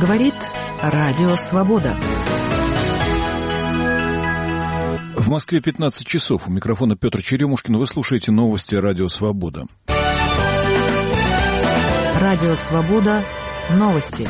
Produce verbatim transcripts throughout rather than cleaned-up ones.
Говорит Радио Свобода. В Москве пятнадцать часов. У микрофона Петр Черемушкин. Вы слушаете новости Радио Свобода. Радио Свобода. Новости.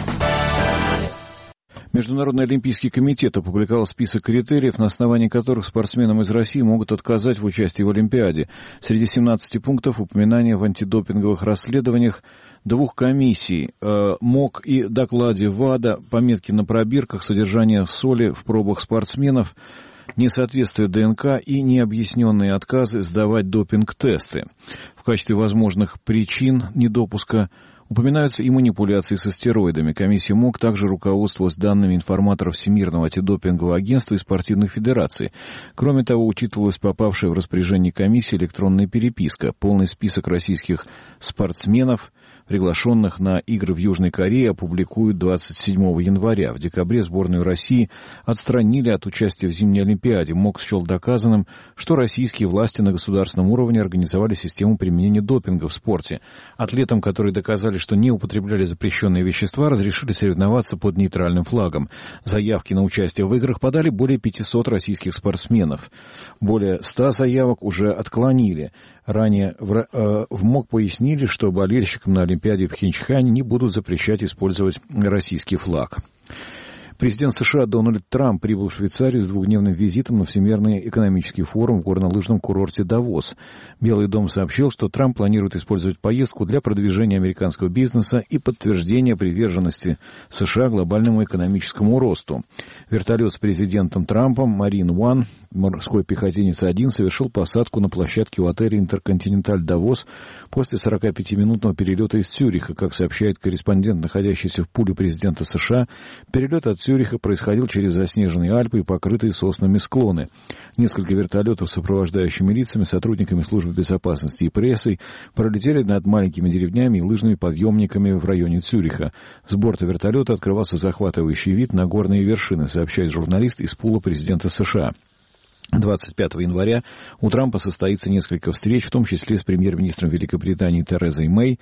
Международный олимпийский комитет опубликовал список критериев, на основании которых спортсменам из России могут отказать в участии в Олимпиаде. Среди семнадцати пунктов упоминания в антидопинговых расследованиях двух комиссий э, МОК и докладе ВАДА, пометки на пробирках, содержание соли в пробах спортсменов, несоответствие ДНК и необъясненные отказы сдавать допинг-тесты. В качестве возможных причин недопуска упоминаются и манипуляции со стероидами. Комиссия МОК также руководствовалась данными информаторов Всемирного антидопингового агентства и спортивных федераций. Кроме того, учитывалась попавшая в распоряжение комиссии электронная переписка. Полный список российских спортсменов, приглашенных на игры в Южной Корее, опубликуют двадцать седьмого января. В декабре сборную России отстранили от участия в зимней Олимпиаде. МОК счел доказанным, что российские власти на государственном уровне организовали систему применения допинга в спорте. Атлетам, которые доказали, что не употребляли запрещенные вещества, разрешили соревноваться под нейтральным флагом. Заявки на участие в играх подали более пятисот российских спортсменов. Более ста заявок уже отклонили. Ранее в, э, в МОК пояснили, что болельщикам на Олимпиаде в Пхенчхане не будут запрещать использовать российский флаг. Президент США Дональд Трамп прибыл в Швейцарию с двухдневным визитом на Всемирный экономический форум в горнолыжном курорте Давос. Белый дом сообщил, что Трамп планирует использовать поездку для продвижения американского бизнеса и подтверждения приверженности США глобальному экономическому росту. Вертолет с президентом Трампом Marine One, морской пехотинец один, совершил посадку на площадке у отеля «Интерконтиненталь Давос» после сорокапятиминутного перелета из Цюриха. Как сообщает корреспондент, находящийся в пуле президента США, перелет от Цюриха происходил через заснеженные Альпы и покрытые соснами склоны. Несколько вертолетов с сопровождающими лицами, сотрудниками службы безопасности и прессой пролетели над маленькими деревнями и лыжными подъемниками в районе Цюриха. С борта вертолета открывался захватывающий вид на горные вершины, сообщает журналист из пула президента США. двадцать пятого января у Трампа состоится несколько встреч, в том числе с премьер-министром Великобритании Терезой Мэй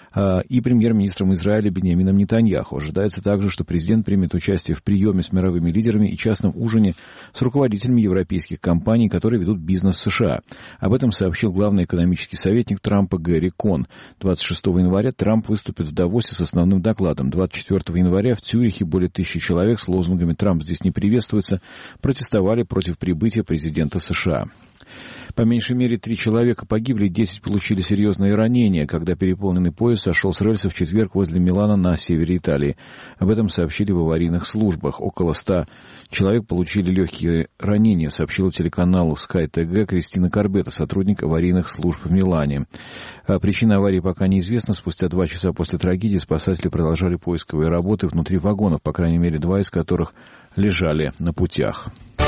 и премьер-министром Израиля Биньямином Нетаньяху. Ожидается также, что президент примет участие в приеме с мировыми лидерами и частном ужине с руководителями европейских компаний, которые ведут бизнес в США. Об этом сообщил главный экономический советник Трампа Гэри Кон. двадцать шестого января Трамп выступит в Давосе с основным докладом. двадцать четвертого января в Цюрихе более тысячи человек с лозунгами «Трамп здесь не приветствуется» протестовали против прибытия президента США. По меньшей мере три человека погибли, десять получили серьезные ранения, когда переполненный поезд сошел с рельсов в четверг возле Милана на севере Италии. Об этом сообщили в аварийных службах. Около ста человек получили легкие ранения, сообщила телеканалу Sky ти ви Кристина Корбетта, сотрудник аварийных служб в Милане. Причина аварии пока неизвестна. Спустя два часа после трагедии спасатели продолжали поисковые работы внутри вагонов, по крайней мере два из которых лежали на путях.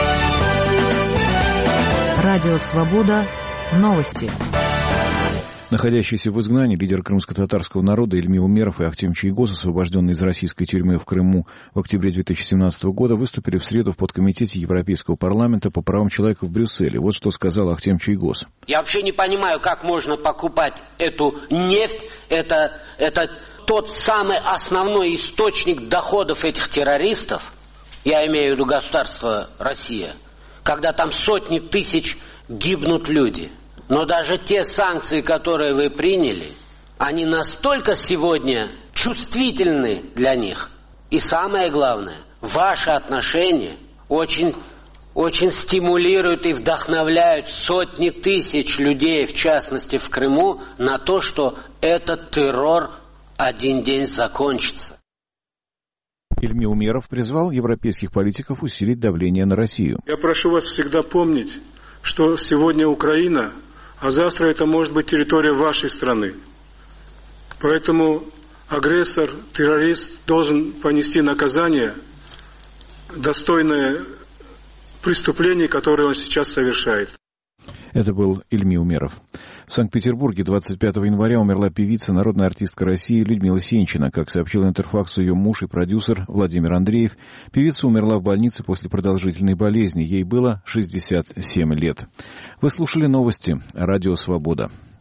Радио Свобода. Новости. Находящийся в изгнании лидер крымско-татарского народа Ильми Умеров и Ахтем Чийгоз, освобожденные из российской тюрьмы в Крыму в октябре две тысячи семнадцатого года, выступили в среду в подкомитете Европейского парламента по правам человека в Брюсселе. Вот что сказал Ахтем Чийгоз. Я вообще не понимаю, как можно покупать эту нефть. Это, это тот самый основной источник доходов этих террористов. Я имею в виду государство Россия. Когда там сотни тысяч гибнут люди. Но даже те санкции, которые вы приняли, они настолько сегодня чувствительны для них. И самое главное, ваши отношения очень, очень стимулируют и вдохновляют сотни тысяч людей, в частности в Крыму, на то, что этот террор один день закончится. Ильми Умеров призвал европейских политиков усилить давление на Россию. Я прошу вас всегда помнить, что сегодня Украина, а завтра это может быть территория вашей страны. Поэтому агрессор, террорист должен понести наказание, достойное преступлений, которые он сейчас совершает. Это был Ильми Умеров. В Санкт-Петербурге двадцать пятого января умерла певица, народная артистка России Людмила Сенчина. Как сообщил Интерфаксу ее муж и продюсер Владимир Андреев, певица умерла в больнице после продолжительной болезни. Ей было шестьдесят семь лет. Вы слушали новости. Радио Свобода.